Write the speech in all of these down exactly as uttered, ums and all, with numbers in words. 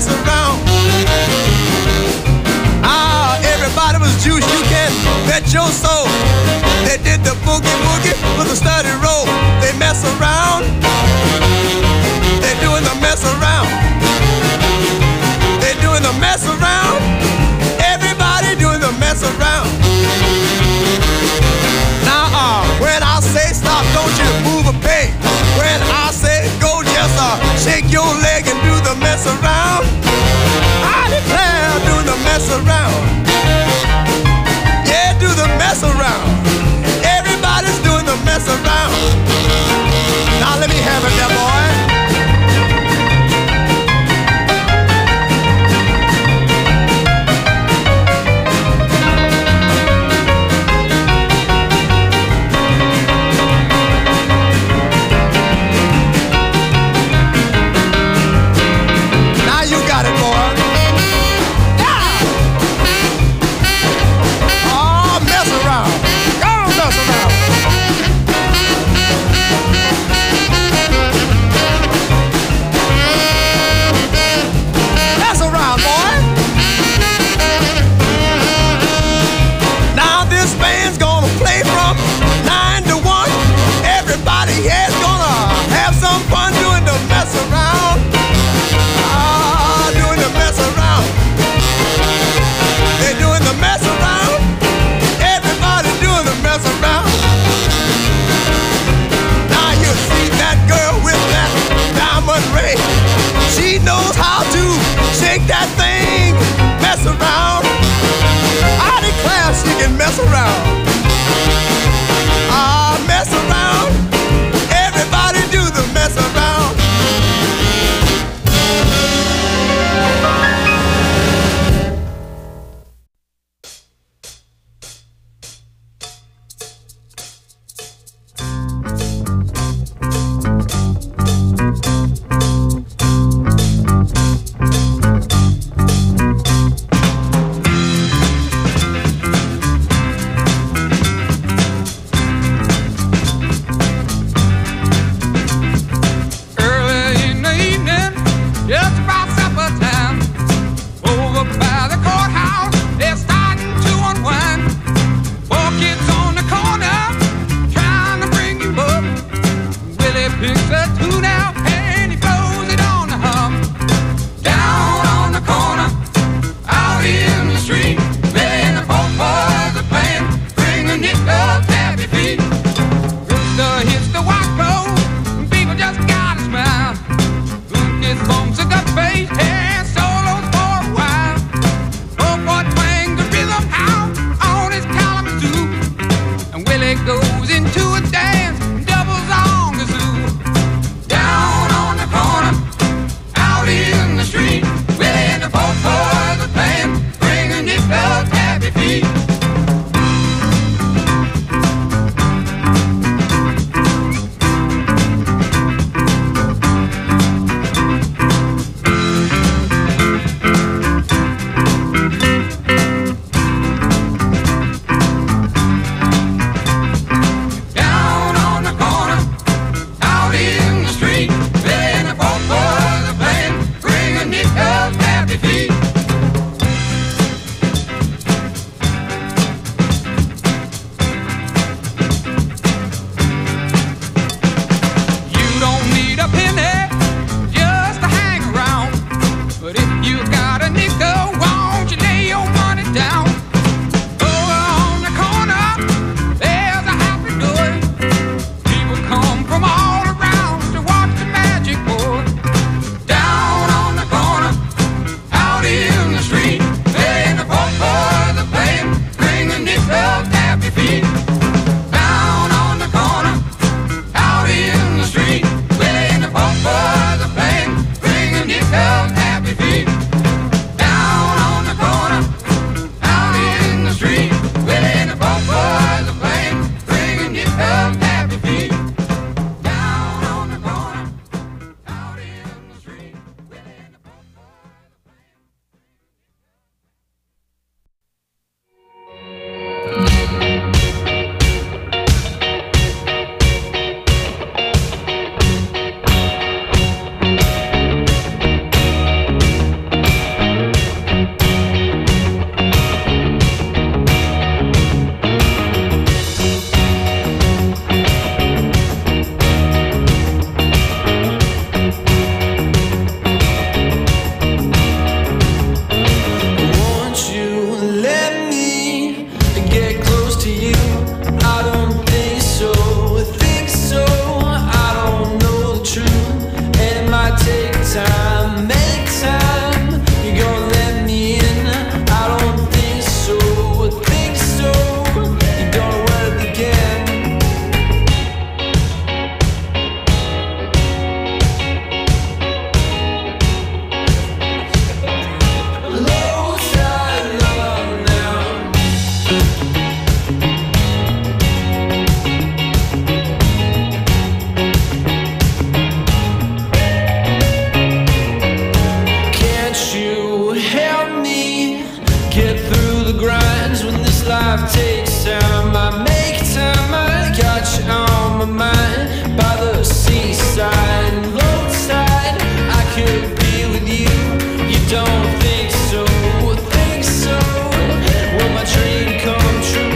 mess around. Ah, everybody was juice, you can bet your soul. They did the boogie woogie with a study roll. They mess around. They doing the mess around. They doing the mess around. Everybody doing the mess around. Now, uh, when I say stop, don't you move a peg. When I say go, just uh, shake your leg and do the mess around. I declare, do the mess around. Yeah, do the mess around. Everybody's doing the mess around. Now let me have it there, boy. Mess around. Ah, mess around. Everybody do the mess around. Down life takes time. I make time, I got you on my mind. By the seaside, roadside, I could be with you. You don't think so, think so. Will my dream come true?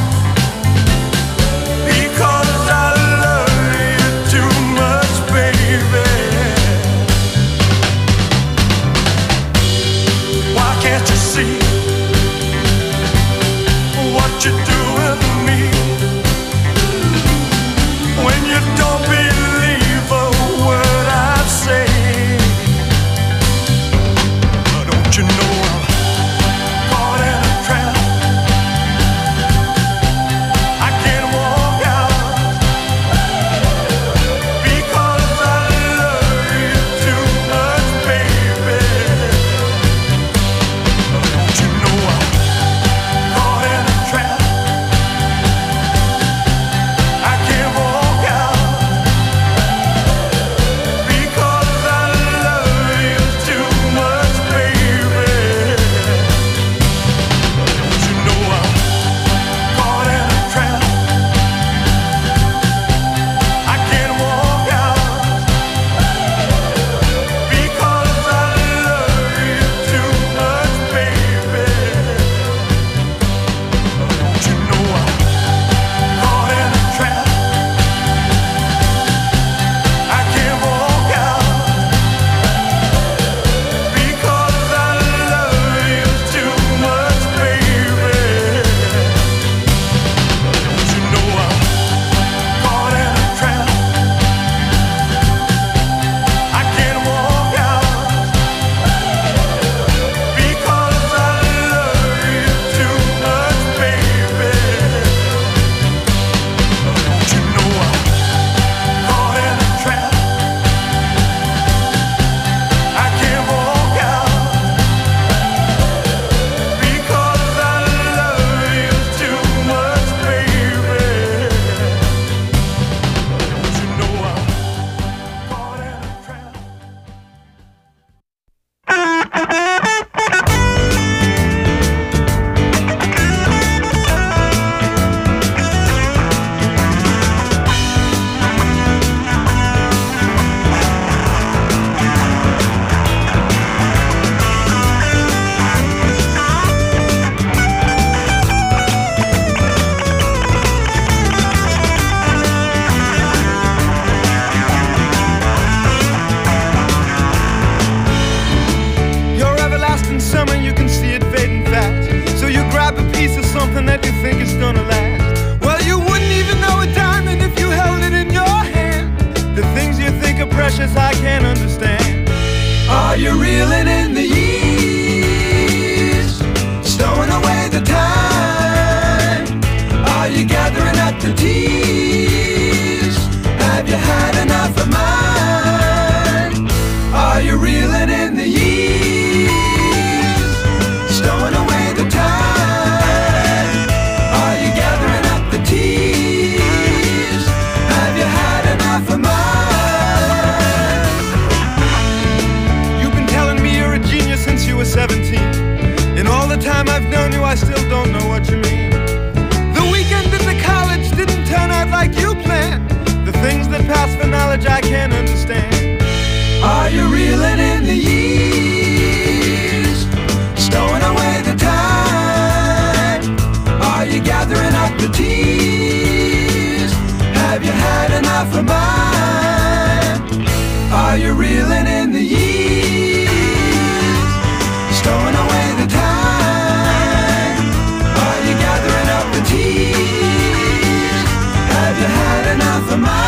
Baby had enough of mine? Are you reeling in the years, stowing away the time? Are you gathering up the tears? Have you had enough of mine? You've been telling me you're a genius since you were seventeen. In all the time I've known you, I still don't know what you mean. The weekend in the college didn't turn out like you planned. The things that pass for knowledge I can't understand. Are you reeling in the years, stowing away the time? Are you gathering up the tears? Have you had enough of mine? Are you reeling in the years, stowing away the time? Are you gathering up the tears? Have you had enough of mine?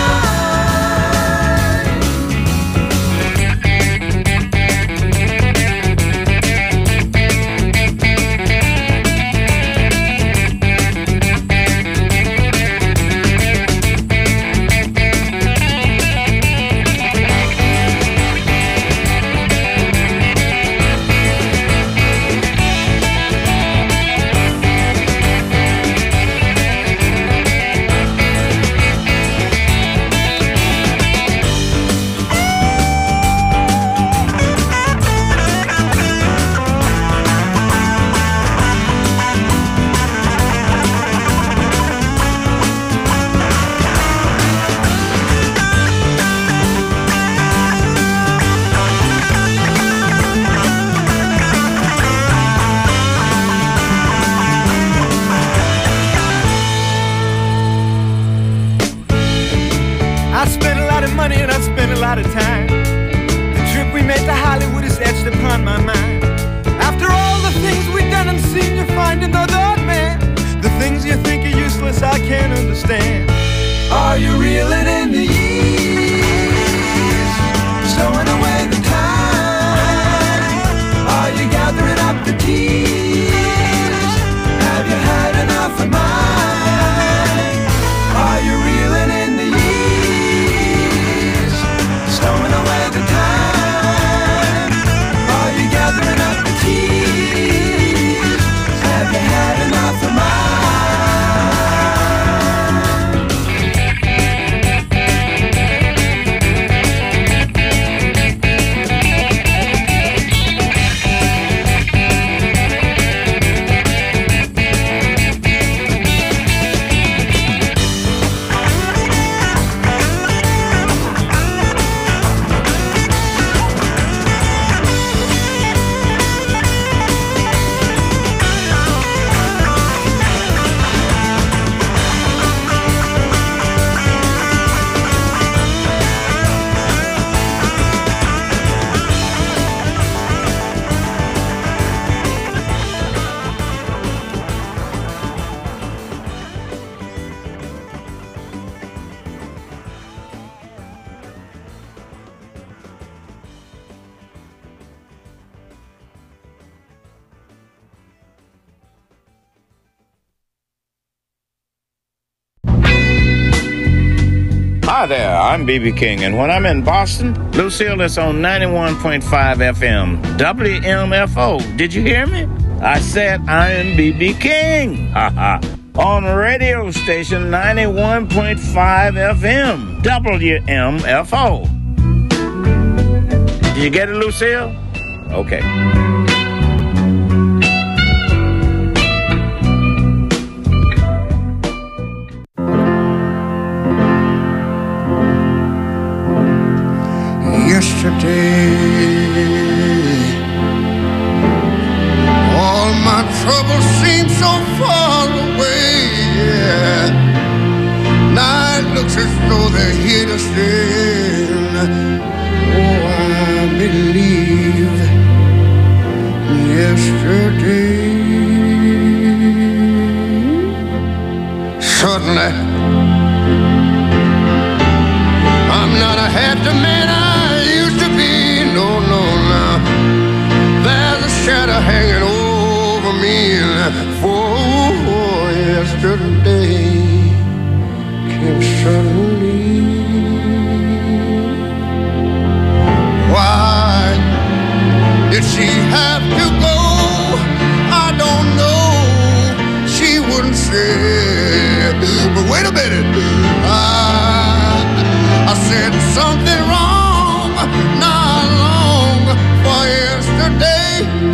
Of time. The trip we made to Hollywood is etched upon my mind. After all the things we've done and seen, you find another man. The things you think are useless I can't understand. Are you reeling in the years, stowing away the time? Are you gathering up the tears? Have you had enough of mine? Are you reeling in the years, stowing away the time? Are you gathering up the tears? Have you had enough of mine? Hi there, I'm B B King, and when I'm in Boston, Lucille is on ninety-one point five F M, W M F O. Did you hear me? I said I am B B King. Ha ha. On radio station ninety-one point five F M, W M F O. Did you get it, Lucille? Okay. Yesterday, all my troubles seem so far away, yeah. Now it looks as though they're here to stay. Oh, I believe yesterday. Suddenly, I'm not a happy man I used to be, no, no, no. There's a shadow hanging over me, for yesterday came suddenly. something wrong not long for yesterday.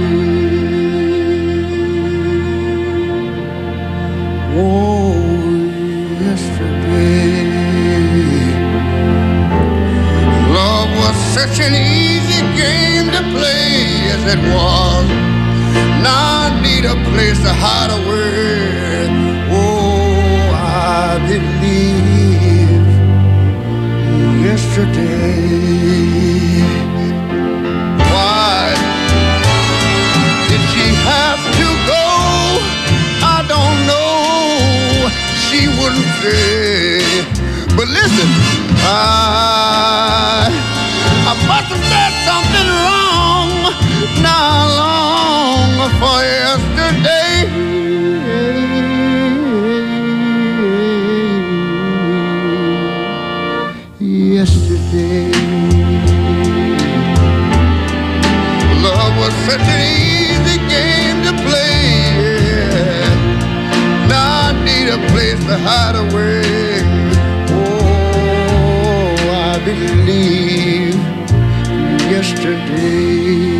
Oh, yesterday. Love was such an easy game to play as it was. Now I need a place to hide away. Oh, I believe yesterday. Why did she have to go? I don't know. She wouldn't say. But listen, I I must have said something wrong not long for yesterday. Yesterday, love was such an easy game to play. Yeah. Now I need a place to hide away. Oh, I believe yesterday.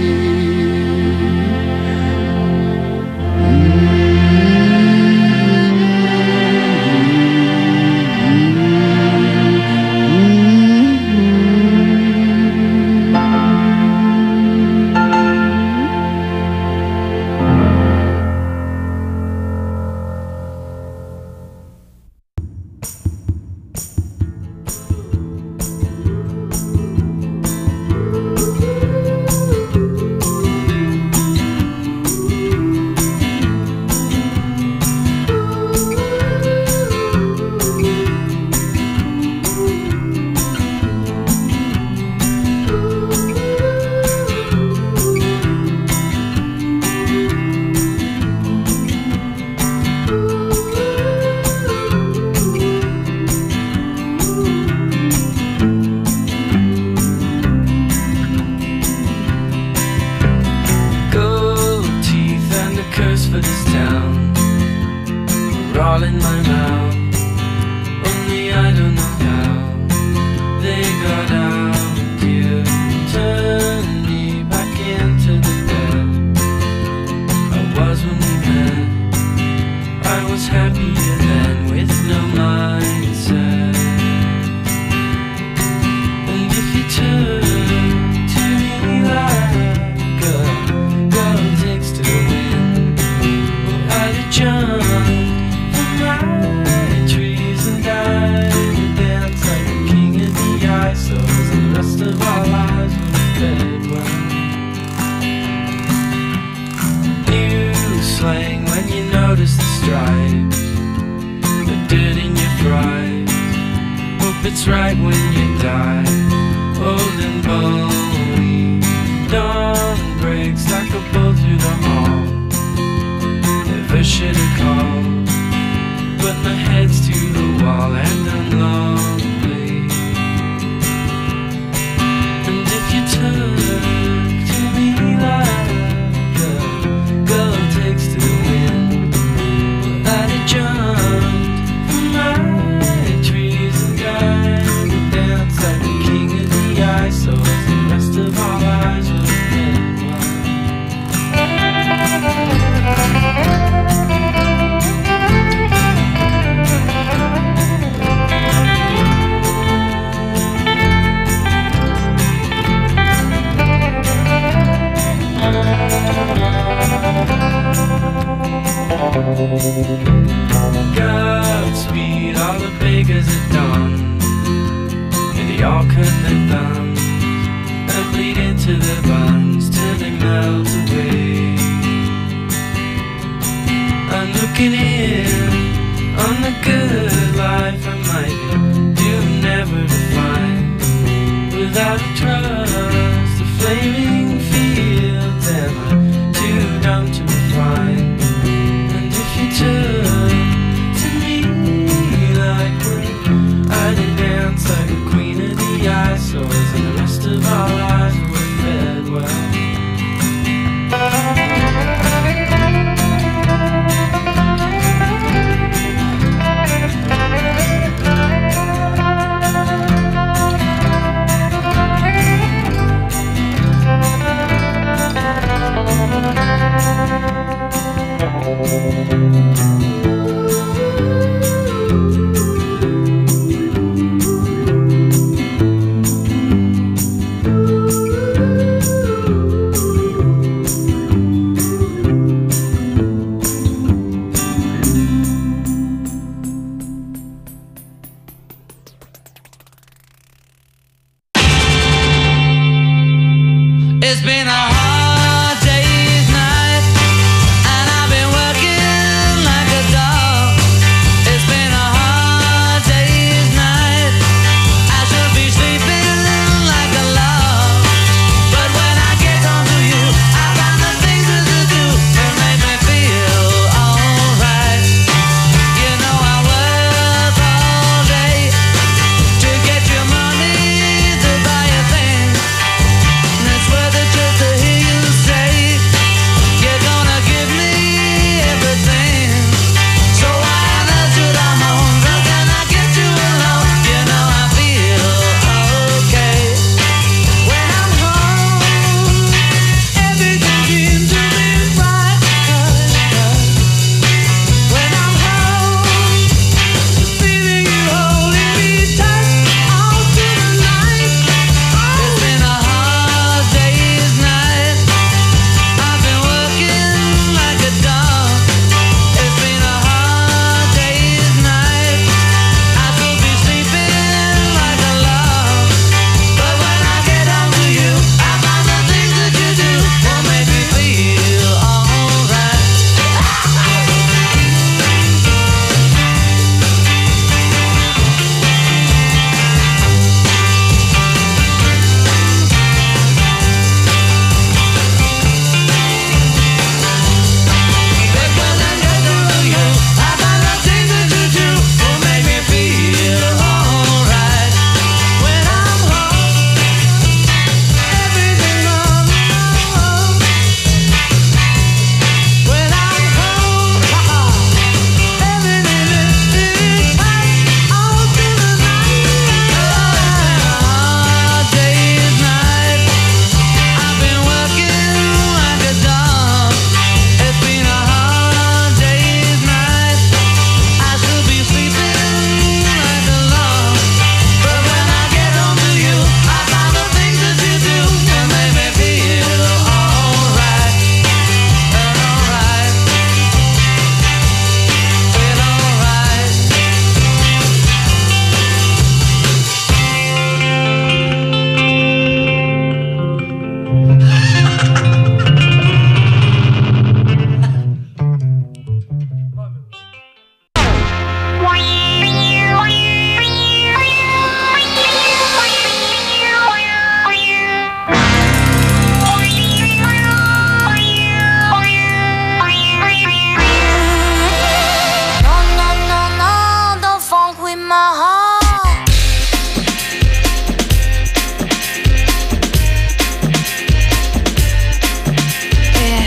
Godspeed, all the bakers at dawn, and they all cut their thumbs and bleed into their buns till they melt away. I'm looking in on the good life I might be doomed never to find. Without a trust, the flaming fields, and I'm too dumb to refine. And if you took to me like when I did dance like a queen of the ice, and the rest of our lives were fed well. It's been a hard day's night, and I've been working like a dog. It's been a hard day's night. I should be sleeping like a log. But when I get home to you, I find the things that you do that make me feel alright. You know I work all day to get your money to buy a thing. And it's worth it just to hear you say you're gonna give me everything. So why on earth should I moan? How can I get you alone? You know I feel okay when I'm home. Everything seems to be right. When I'm home, feeling you holding me tight all through the night. It's been a hard day's night. I've been working like a dog. It's been a hard day's night. I could be sleeping like a log. But when I get home to you, I find the things that you do will make me feel alright. But when I get home to you, I find the things that you do will make me feel alright. When I'm home, everything on the home. When I'm home, everything is tight all through the night. Hard day's night. I've been working like a dog. It's been a hard day's night. I should be sleeping like a log. But when I get home to you, I find the things that you do that make me feel alright. And alright. Feel alright. No, no, no, no, don't funk with my heart. Yeah.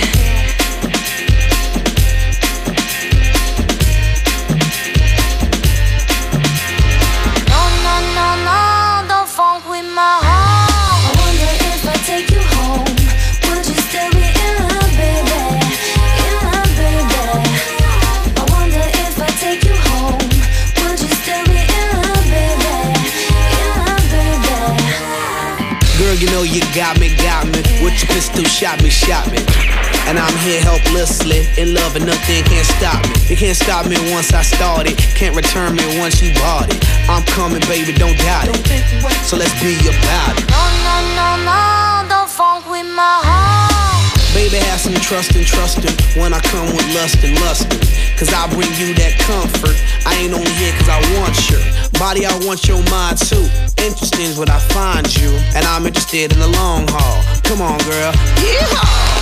No, no, no, no, don't funk with my heart. I wonder if I take you home, would you still be in love, baby? In love, baby. I wonder if I take you home, would you still be in love, baby? In love, baby. Girl, you know you got me, got me. With your pistol, shot me, shot me. And I'm here helplessly, in love and nothing can't stop me. You can't stop me once I started, can't return me once you bought it. I'm coming, baby, don't doubt it. So let's be about it. No, no, no, no, don't funk with my heart. Baby, have some trust and trust him when I come with lust and lustin'. Cause I bring you that comfort. I ain't only here cause I want your body, I want your mind too. Interesting is what I find you, and I'm interested in the long haul. Come on, girl. Yeehaw!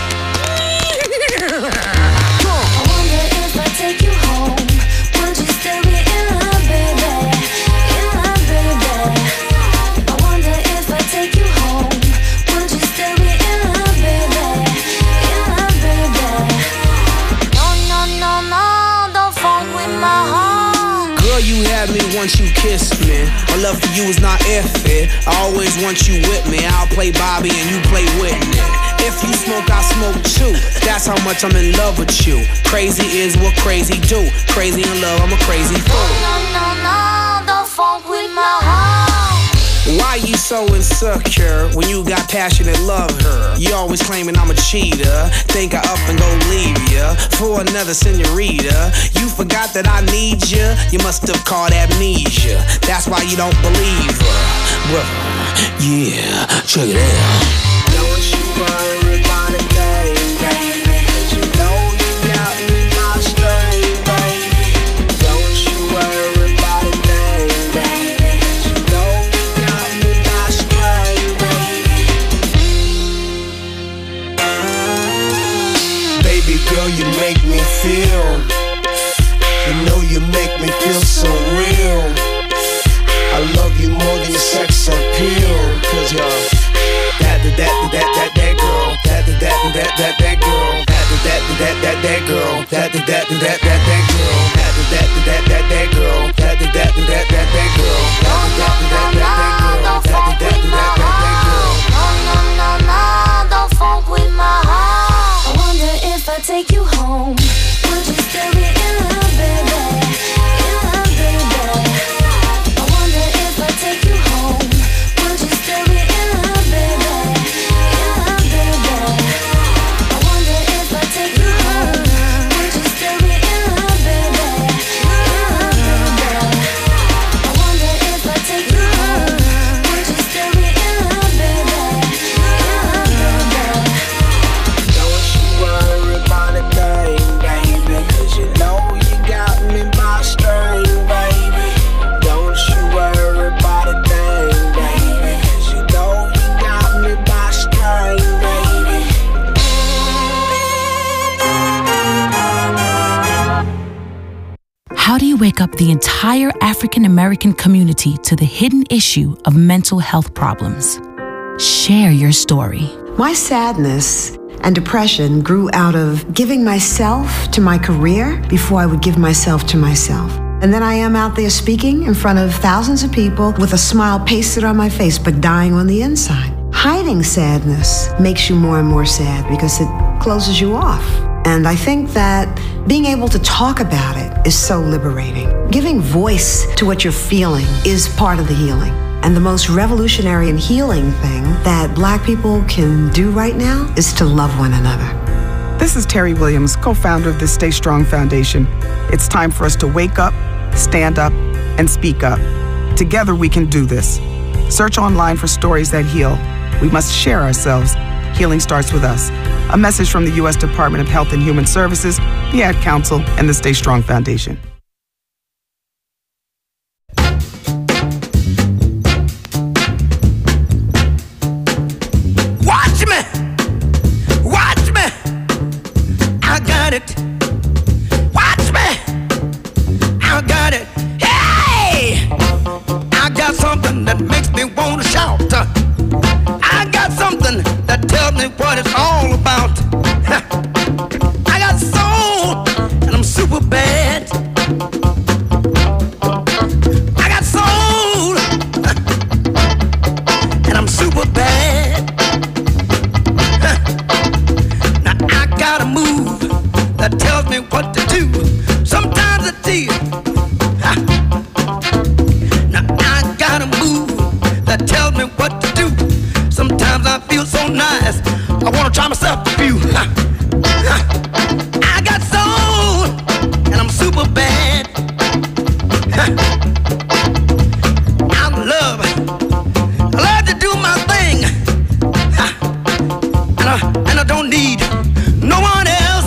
I wonder if I take you home, would you still be in love, baby? In love, baby. I wonder if I take you home, would you still be in love, baby? In love, baby. No, no, no, no, don't funk with my heart. Girl, you had me once you kissed me. My love for you is not iffy. I always want you with me. I'll play Bobby and you play Whitney. If you smoke, I smoke too. That's how much I'm in love with you. Crazy is what crazy do. Crazy in love, I'm a crazy fool. No, no, no, don't funk with my heart. Why you so insecure when you got passionate love her? You always claiming I'm a cheater. Think I up and go leave ya for another senorita. You forgot that I need ya. You must have caught amnesia. That's why you don't believe her. Brother, yeah, check it out. y'all. That that that that that that girl. That that that that that that girl. That that that that that girl. That that that that that that girl. That that that that that girl. That that that that that that girl. That that that that that girl. That that that that that girl. No, no, no, no, don't funk with my heart. I wonder if I take you home, would you still be in love, baby? In love, baby. I wonder if I take you home, would you still be in love, baby? In love, baby. I wonder if I take you home, would you still be in love, baby? In love, baby. I wonder if I take you home, would you still be in love, baby? Don't you worry about a thing, baby, 'cause you know you got me by string, baby. Don't you worry about a thing, baby, 'cause you know you got me by string, baby. How do you wake up the entire African American community to the hidden issue of mental health problems? Share your story. My sadness and depression grew out of giving myself to my career before I would give myself to myself. And then I am out there speaking in front of thousands of people with a smile pasted on my face, but dying on the inside. Hiding sadness makes you more and more sad because it closes you off. And I think that being able to talk about it is so liberating. Giving voice to what you're feeling is part of the healing. And the most revolutionary and healing thing that Black people can do right now is to love one another. This is Terry Williams, co-founder of the Stay Strong Foundation. It's time for us to wake up, stand up, and speak up. Together we can do this. Search online for stories that heal. We must share ourselves. Healing starts with us. A message from the U S Department of Health and Human Services, the Ad Council, and the Stay Strong Foundation. Watch me, watch me, I got it. Watch me, I got it. Hey, I got something that makes me want to shout. I got something that tells me what it's all about. I got soul and I'm super bad. I got soul and I'm super bad. Now I got a move that tells me what to do. Sometimes it's easy. Now I got a move that tells me what to do. Sometimes I feel so nice, I wanna try myself a few. I got soul, and I'm super bad. I love, I love to do my thing. And I, and I don't need no one else.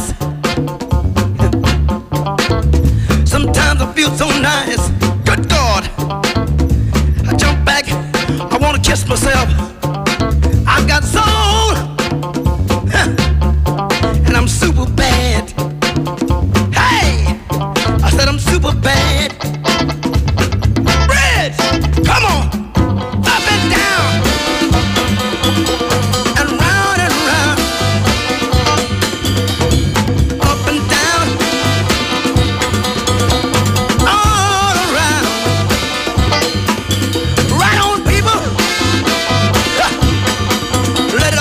Sometimes I feel so nice, good God. I jump back, I wanna kiss myself. I've got soul, and I'm super bad. Hey, I said I'm super bad. Bridge, come on, up and down, and round and round, up and down, all around. Right on, people. Let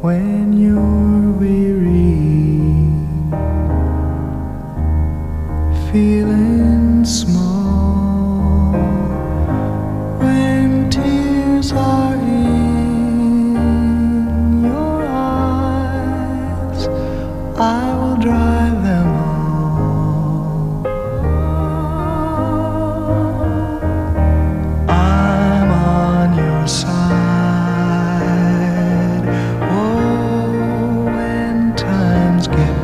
when you're weary, feeling small, when tears are in your eyes, I will dry them all. I'm on your side. Oh, when times get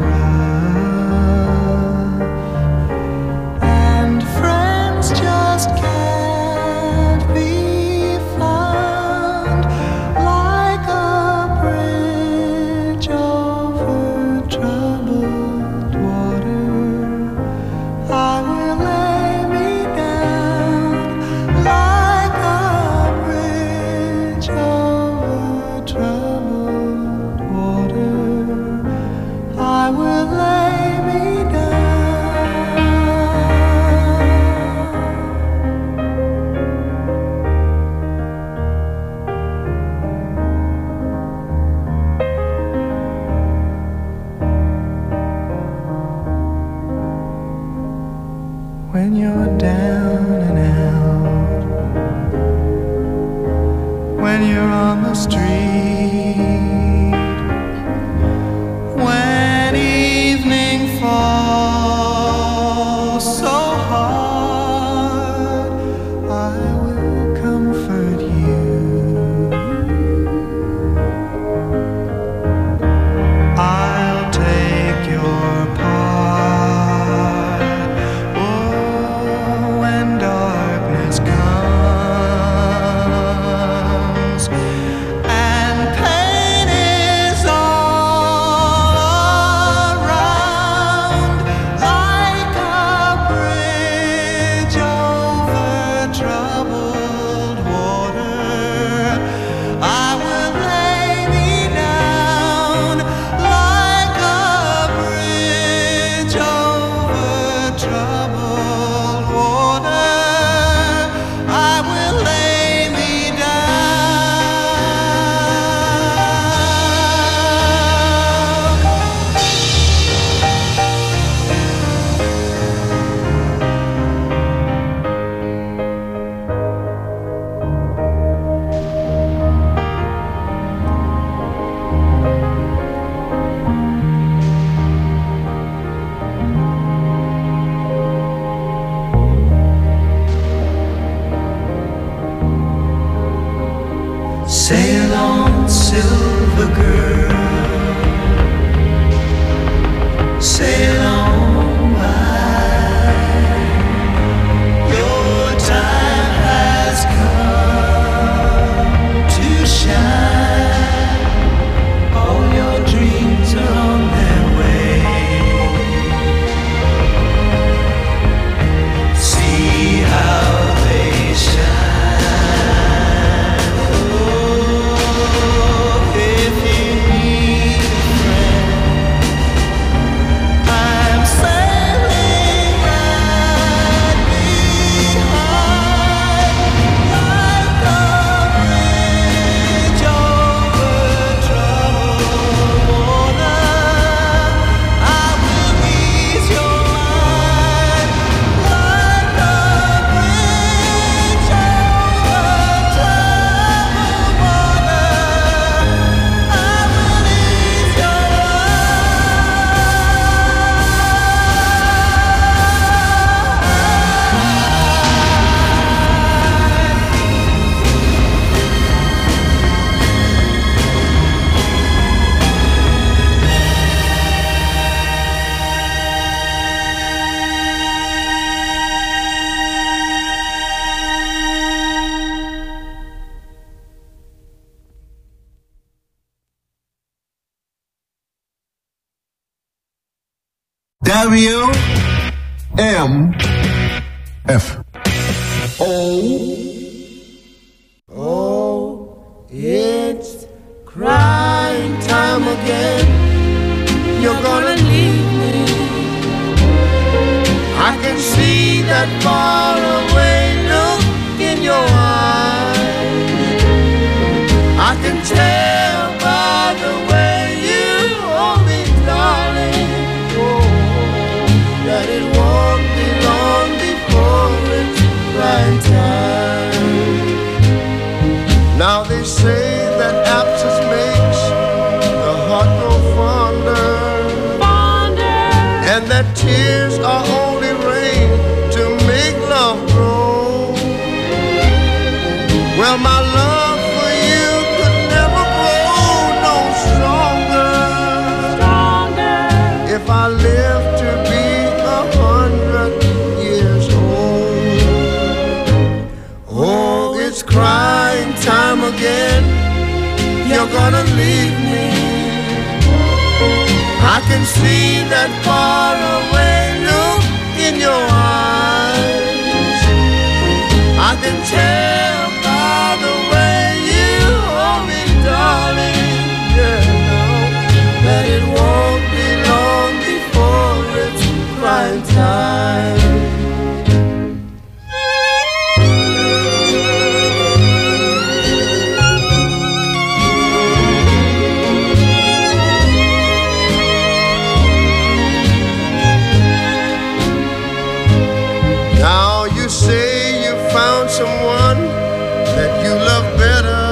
rough and friends just can't be found, like a bridge over troubled water, I will lay me down. Like a bridge over troubled water, I will lay me down. When you're down and out, when you're on the street, when evening falls so hard, I will comfort you. I'll take your part. Oh, when darkness comes and pain is all around, like a bridge over troubled water, I will lay me down. Like a bridge over troubled water, I will lay me Sail on, silver girl, sail on by. Your time has come to shine. All your dreams are on their way. See how they shine. If you need a friend, I'm sailing right behind. Like a bridge over troubled water, I will ease your mind. Like a bridge over troubled water, I will ease your W M F Oh, it's crying time again. You're gonna leave me. I can see that faraway look in your eyes. I can tell by the way tears are only rain to make love grow. Well, my love for you could never grow no stronger. Stronger. If I live to be a hundred years old. Oh, it's crying time again. You're gonna leave me. I can see that far away look in your eyes. I can tell by the way you hold me, darling, yeah, now that it won't be long before it's crying time. Someone that you love better.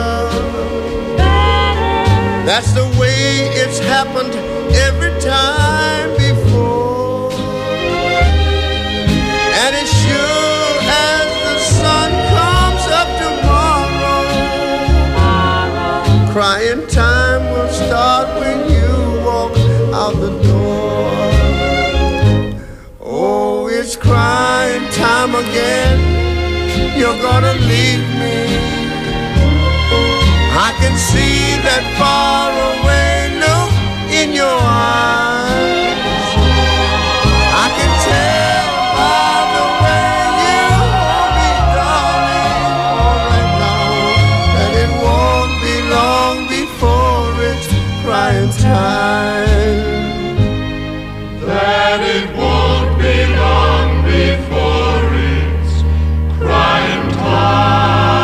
better. That's the way it's happened every time before. And as sure as the sun comes up tomorrow, tomorrow. Crying time will start when you walk out the door. Oh, it's crying time again. You're gonna leave me. I can see that far away look in your eyes. I can tell by the way you hold me, darling, all right now, that it won't be long before it's crying time. That it won't be long before it's crying time.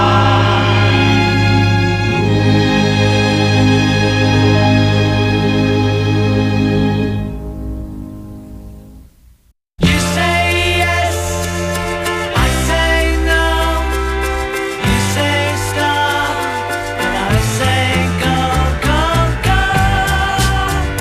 You say yes, I say no. You say stop, and I say go, go, go.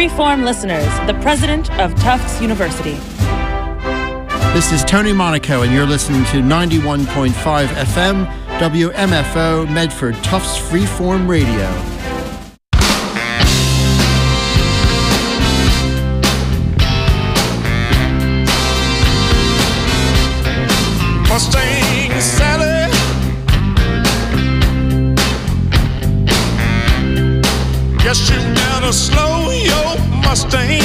Freeform listeners, the president of Tufts University. This is Tony Monaco, and you're listening to ninety-one point five F M, W M F O, Medford Tufts Freeform Radio. Mustang Sally, guess you better slow your Mustang